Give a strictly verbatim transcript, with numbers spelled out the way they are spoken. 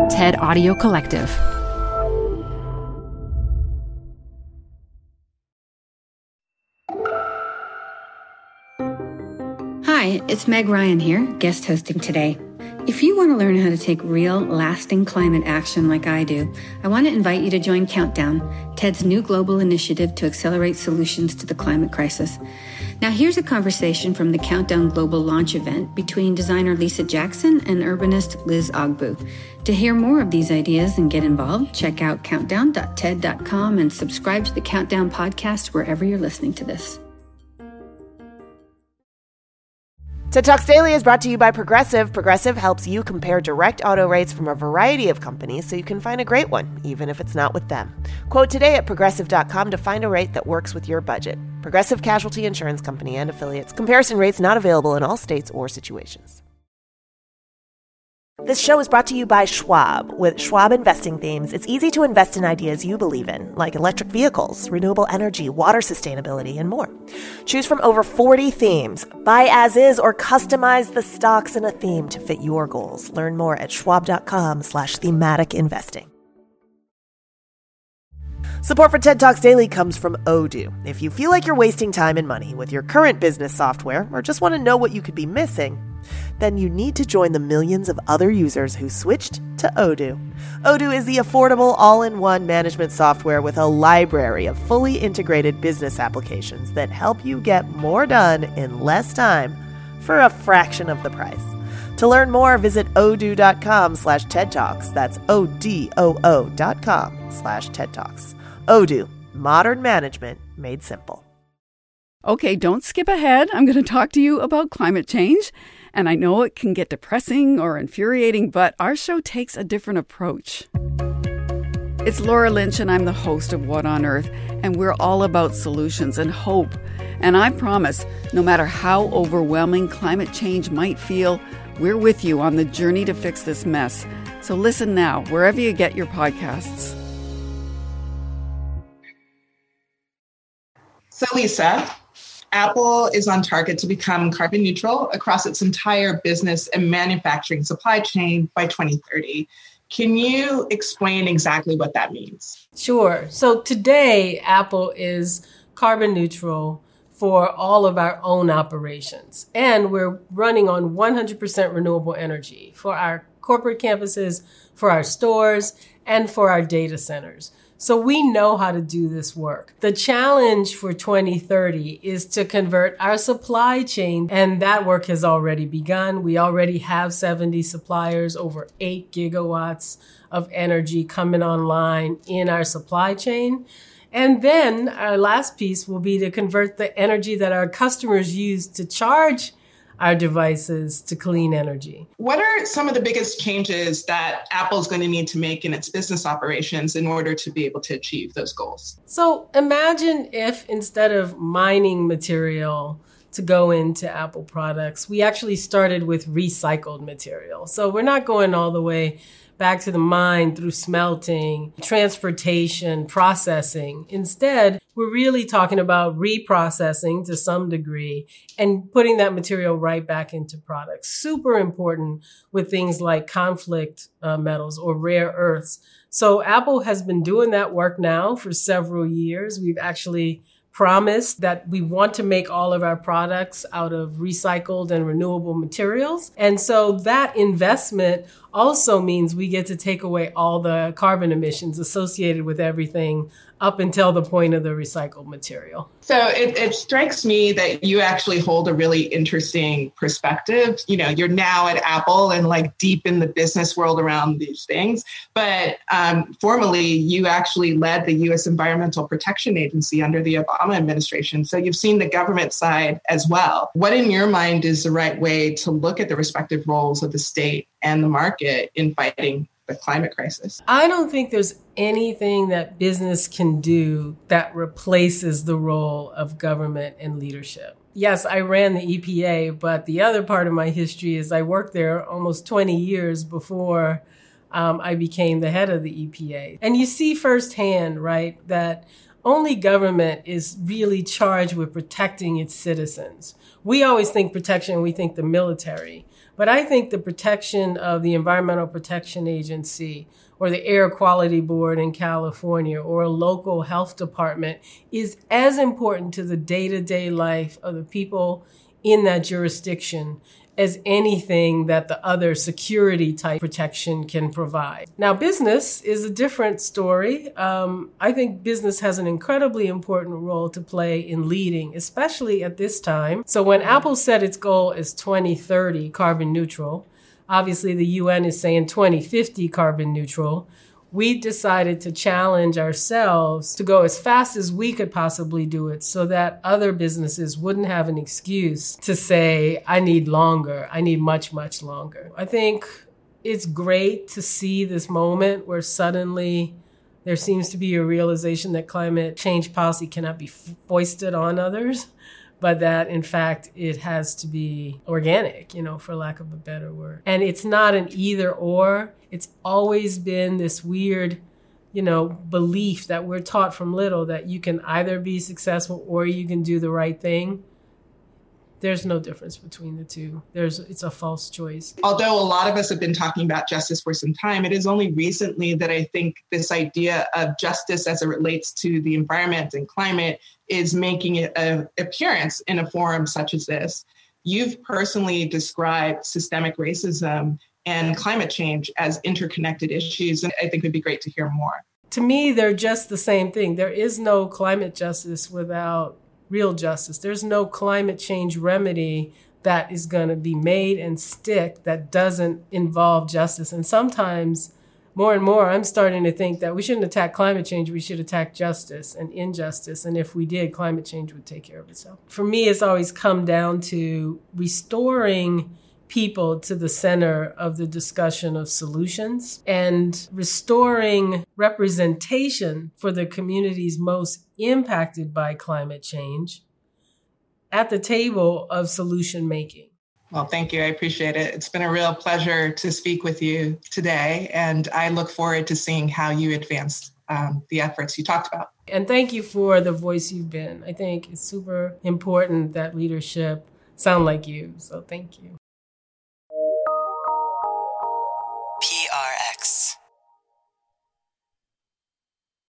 TED Audio Collective. Hi, it's Meg Ryan here, guest hosting today. If you want to learn how to take real, lasting climate action like I do, I want to invite you to join Countdown, TED's new global initiative to accelerate solutions to the climate crisis. Now here's a conversation from the Countdown Global launch event between designer Lisa Jackson and urbanist Liz Ogbu. To hear more of these ideas and get involved, check out countdown dot ted dot com and subscribe to the Countdown podcast wherever you're listening to this. TED Talks Daily is brought to you by Progressive. Progressive helps you compare direct auto rates from a variety of companies so you can find a great one, even if it's not with them. Quote today at progressive dot com to find a rate that works with your budget. Progressive Casualty Insurance Company and affiliates. Comparison rates not available in all states or situations. This show is brought to you by Schwab. With Schwab investing themes, it's easy to invest in ideas you believe in, like electric vehicles, renewable energy, water sustainability, and more. Choose from over forty themes. Buy as is or customize the stocks in a theme to fit your goals. Learn more at schwab.com slash thematic investing. Support for TED Talks Daily comes from Odoo. If you feel like you're wasting time and money with your current business software or just want to know what you could be missing, then you need to join the millions of other users who switched to Odoo. Odoo is the affordable all-in-one management software with a library of fully integrated business applications that help you get more done in less time for a fraction of the price. To learn more, visit odoo.com slash TED Talks. That's O-D-O-O dot com slash TED Talks. Odoo, modern management made simple. Okay, don't skip ahead. I'm going to talk to you about climate change. And I know it can get depressing or infuriating, but our show takes a different approach. It's Laura Lynch, and I'm the host of What on Earth, and we're all about solutions and hope. And I promise, no matter how overwhelming climate change might feel, we're with you on the journey to fix this mess. So listen now, wherever you get your podcasts. So Lisa, Apple is on target to become carbon neutral across its entire business and manufacturing supply chain by twenty thirty. Can you explain exactly what that means? Sure. So today, Apple is carbon neutral for all of our own operations. And we're running on one hundred percent renewable energy for our corporate campuses, for our stores, and for our data centers. So we know how to do this work. The challenge for twenty thirty is to convert our supply chain, and that work has already begun. We already have seventy suppliers, over eight gigawatts of energy coming online in our supply chain. And then our last piece will be to convert the energy that our customers use to charge our devices to clean energy. What are some of the biggest changes that Apple's going to need to make in its business operations in order to be able to achieve those goals? So imagine if instead of mining material to go into Apple products, we actually started with recycled material. So we're not going all the way back to the mine through smelting, transportation, processing. Instead, we're really talking about reprocessing to some degree and putting that material right back into products. Super important with things like conflict uh, metals or rare earths. So Apple has been doing that work now for several years. We've actually promised that we want to make all of our products out of recycled and renewable materials. And so that investment also means we get to take away all the carbon emissions associated with everything up until the point of the recycled material. So it, it strikes me that you actually hold a really interesting perspective. You know, you're now at Apple and like deep in the business world around these things. But um, formerly, you actually led the U S Environmental Protection Agency under the Obama administration. So you've seen the government side as well. What in your mind is the right way to look at the respective roles of the state and the market in fighting the climate crisis? I don't think there's anything that business can do that replaces the role of government and leadership. Yes, I ran the E P A, but the other part of my history is I worked there almost twenty years before um, I became the head of the E P A. And you see firsthand, right, that only government is really charged with protecting its citizens. We always think protection, we think the military. But I think the protection of the Environmental Protection Agency or the Air Quality Board in California or a local health department is as important to the day-to-day life of the people in that jurisdiction as anything that the other security type protection can provide. Now, business is a different story. Um, I think business has an incredibly important role to play in leading, especially at this time. So when Apple set its goal as twenty thirty carbon neutral, obviously the U N is saying twenty fifty carbon neutral. We decided to challenge ourselves to go as fast as we could possibly do it so that other businesses wouldn't have an excuse to say, I need longer, I need much, much longer. I think it's great to see this moment where suddenly there seems to be a realization that climate change policy cannot be foisted on others, but that in fact it has to be organic, you know, for lack of a better word. And it's not an either or. It's always been this weird, you know, belief that we're taught from little that you can either be successful or you can do the right thing. There's no difference between the two. There's, it's a false choice. Although a lot of us have been talking about justice for some time, it is only recently that I think this idea of justice as it relates to the environment and climate is making an appearance in a forum such as this. You've personally described systemic racism and climate change as interconnected issues, and I think it would be great to hear more. To me, they're just the same thing. There is no climate justice without real justice. There's no climate change remedy that is going to be made and stick that doesn't involve justice. And sometimes, more and more, I'm starting to think that we shouldn't attack climate change, we should attack justice and injustice. And if we did, climate change would take care of itself. For me, it's always come down to restoring people to the center of the discussion of solutions and restoring representation for the communities most impacted by climate change at the table of solution making. Well, thank you. I appreciate it. It's been a real pleasure to speak with you today, and I look forward to seeing how you advance um, the efforts you talked about. And thank you for the voice you've been. I think it's super important that leadership sound like you. So thank you.